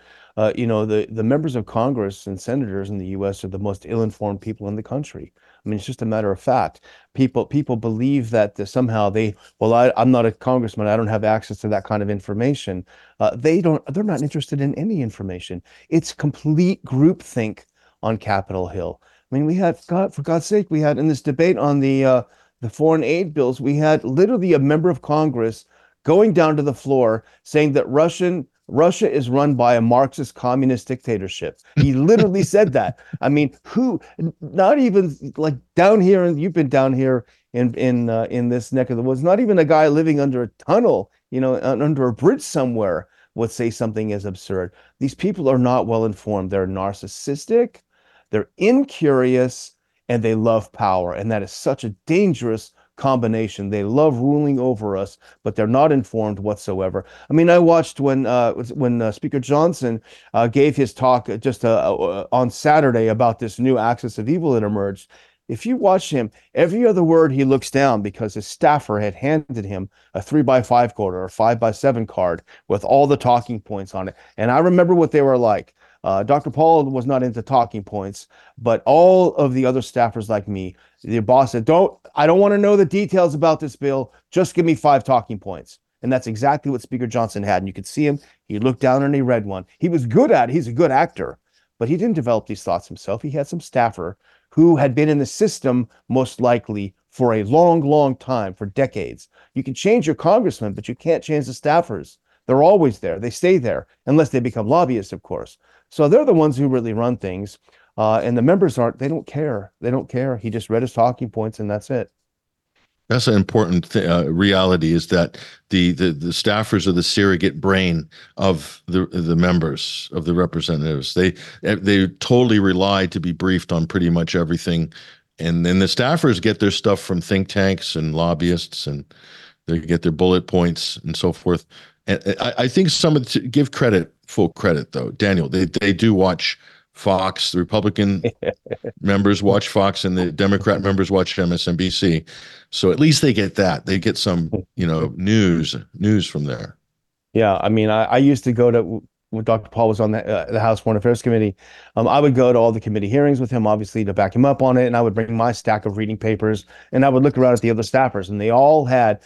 the members of Congress and senators in the U.S. are the most ill-informed people in the country. I mean, it's just a matter of fact. People believe that somehow I'm not a congressman. I don't have access to that kind of information. They're not interested in any information. It's complete groupthink on Capitol Hill. I mean, for God's sake, we had in this debate on the foreign aid bills, we had literally a member of Congress going down to the floor saying that Russia is run by a Marxist communist dictatorship. He literally said that. I mean, not even like down here, and you've been down here in this neck of the woods, not even a guy living under a tunnel, under a bridge somewhere would say something as absurd. These people are not well informed. They're narcissistic, they're incurious, and they love power. And that is such a dangerous combination. They love ruling over us, but they're not informed whatsoever. I mean, I watched when Speaker Johnson gave his talk just on Saturday about this new axis of evil that emerged. If you watch him, every other word he looks down because his staffer had handed him a 3x5 card or a 5x7 card with all the talking points on it. And I remember what they were like. Dr. Paul was not into talking points, but all of the other staffers like me, the boss said, I don't want to know the details about this bill. Just give me 5 talking points. And that's exactly what Speaker Johnson had. And you could see him. He looked down and he read one. He was good at it. He's a good actor, but he didn't develop these thoughts himself. He had some staffer who had been in the system most likely for a long, long time, for decades. You can change your congressman, but you can't change the staffers. They're always there. They stay there unless they become lobbyists, of course. So they're the ones who really run things. And the members they don't care. They don't care. He just read his talking points and that's it. That's an important reality, is that the staffers are the surrogate brain of the members, of the representatives. They totally rely to be briefed on pretty much everything. And then the staffers get their stuff from think tanks and lobbyists, and they get their bullet points and so forth. And I think give full credit though, Daniel, they do watch Fox. The Republican members watch Fox and the Democrat members watch MSNBC. So at least they get that. They get some, news from there. Yeah. I mean, I used to go to, when Dr. Paul was on the House Foreign Affairs Committee, I would go to all the committee hearings with him, obviously, to back him up on it. And I would bring my stack of reading papers and I would look around at the other staffers, and they all had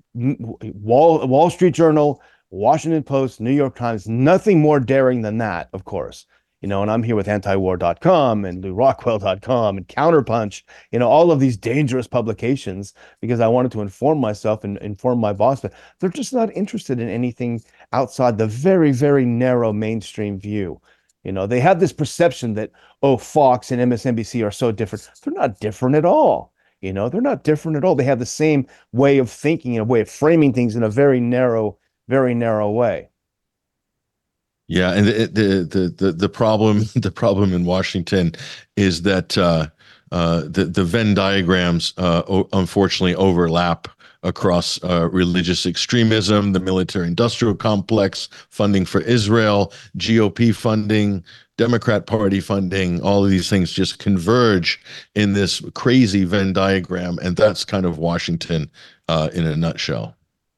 Wall Street Journal, Washington Post, New York Times, nothing more daring than that, of course. And I'm here with antiwar.com and LewRockwell.com and Counterpunch, all of these dangerous publications, because I wanted to inform myself and inform my boss. But they're just not interested in anything outside the very, very narrow mainstream view. They have this perception that, Fox and MSNBC are so different. They're not different at all. They're not different at all. They have the same way of thinking and a way of framing things in a very narrow way. Yeah, and the problem in Washington is that the Venn diagrams unfortunately overlap across religious extremism, the military-industrial complex, funding for Israel, GOP funding, Democrat Party funding. All of these things just converge in this crazy Venn diagram, and that's kind of Washington in a nutshell.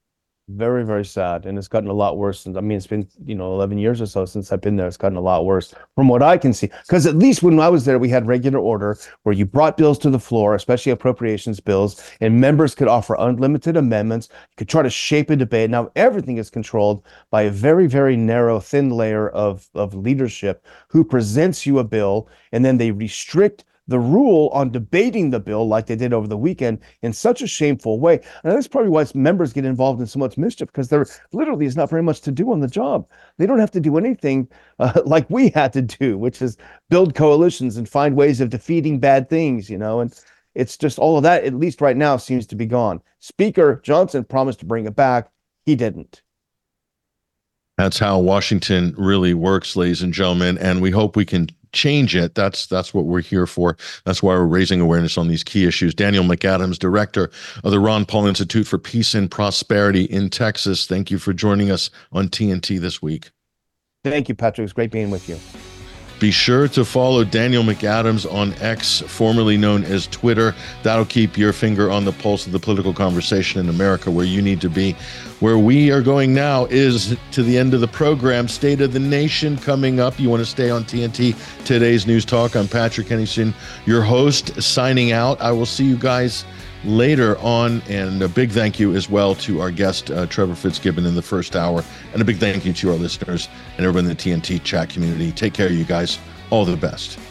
Very, very sad. And it's gotten a lot worse. I mean, it's been, 11 years or so since I've been there. It's gotten a lot worse from what I can see. Because at least when I was there, we had regular order where you brought bills to the floor, especially appropriations bills, and members could offer unlimited amendments. You could try to shape a debate. Now, everything is controlled by a very, very narrow, thin layer of leadership who presents you a bill, and then they restrict the rule on debating the bill like they did over the weekend in such a shameful way. And that's probably why members get involved in so much mischief, because there literally is not very much to do on the job. They don't have to do anything like we had to do, which is build coalitions and find ways of defeating bad things, and it's just all of that, at least right now, seems to be gone. Speaker Johnson promised to bring it back. He didn't. That's how Washington really works, ladies and gentlemen, and we hope we can change it. That's what we're here for. That's why we're raising awareness on these key issues. Daniel McAdams, director of the Ron Paul Institute for Peace and Prosperity in Texas. Thank you for joining us on TNT this week. Thank you, Patrick. It's great being with you. Be sure to follow Daniel McAdams on X, formerly known as Twitter. That'll keep your finger on the pulse of the political conversation in America, where you need to be. Where we are going now is to the end of the program. State of the Nation coming up. You want to stay on TNT, Today's News Talk. I'm Patrick Henningsen, your host, signing out. I will see you guys later on, and a big thank you as well to our guest, Trevor Fitzgibbon, in the first hour, and a big thank you to our listeners and everyone in the TNT chat community. Take care, you guys. All the best.